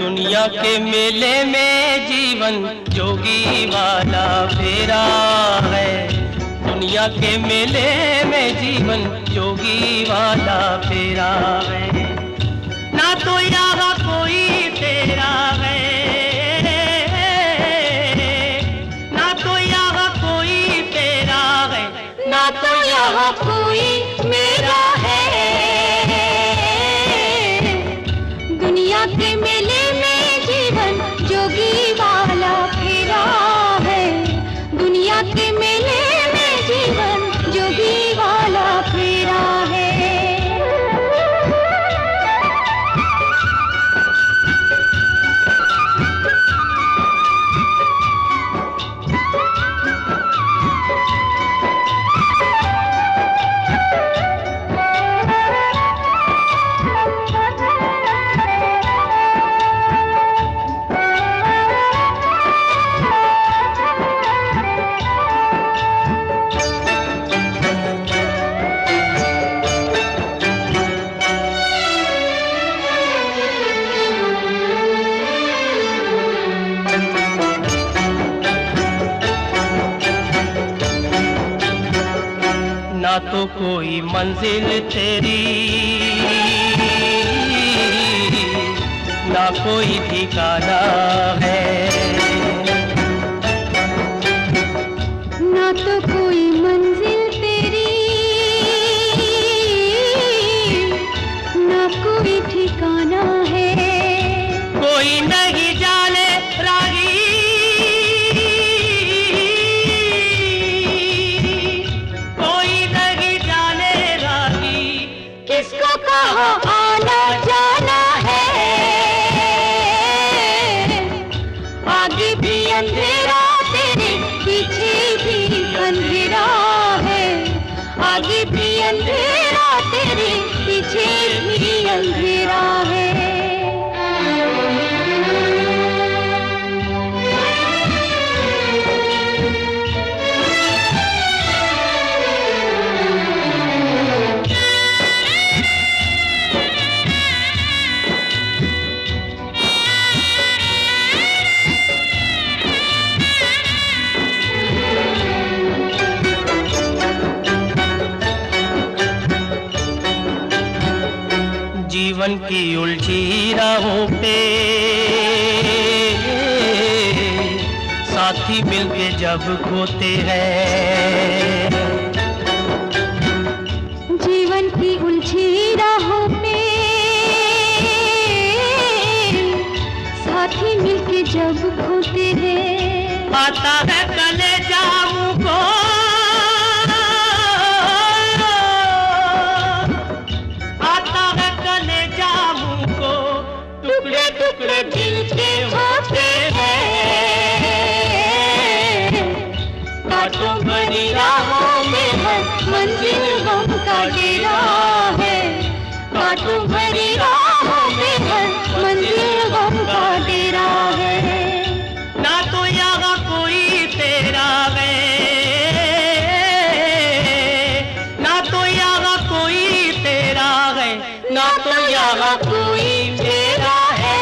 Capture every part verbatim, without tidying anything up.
दुनिया के मेले में जीवन जोगी वाला फेरा है। दुनिया के मेले में जीवन जोगी वाला फेरा है। ना तो यहाँ कोई तेरा है, ना तो यहाँ कोई तेरा है, ना तो यहाँ कोई मेरा है। दुनिया के मेले में जीवन जोगी वाला फेरा है। दुनिया के मेले में जीवन जोगी वाला फेरा है। ना तो कोई मंजिल तेरी, ना कोई ठिकाना है। ना तो कोई मंजिल तेरी, ना कोई ठिकाना है। कोई नहीं जाने राही, किसको कहाँ आना जाना है। आगे भी अंधेरा तेरे पीछे भी अंधेरा है। आगे भी अंधेरा तेरे पीछे भी अंधेरा है। जीवन की उलझी राहों पे साथी मिलके जब खोते हैं। जीवन की उलझी राहों पे साथी मिलके जब खोते हैं। आता है कलेजा मुझको, टुकड़े टुकड़े दिल के होते हैं। कांटों भरी राहों में हर मंजिल गम का डेरा है। कांटों भरी राहों में हर मंजिल गम का डेरा है। ना तो यहाँ कोई तेरा है, ना तो यहाँ कोई तेरा है, ना तो यहाँ कोई तेरा है।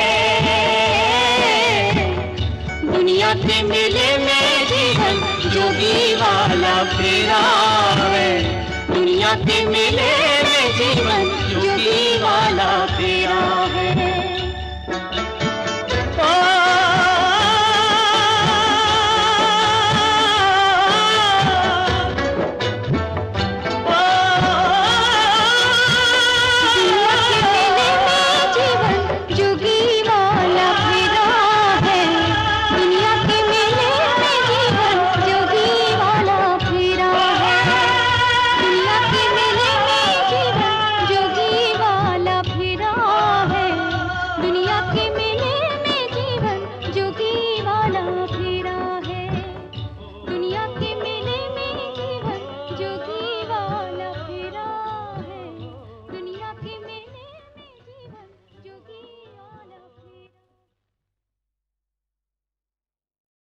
दुनिया के मेले में जीवन जोगी वाला फेरा है। दुनिया के मेले में जीवन जोगी वाला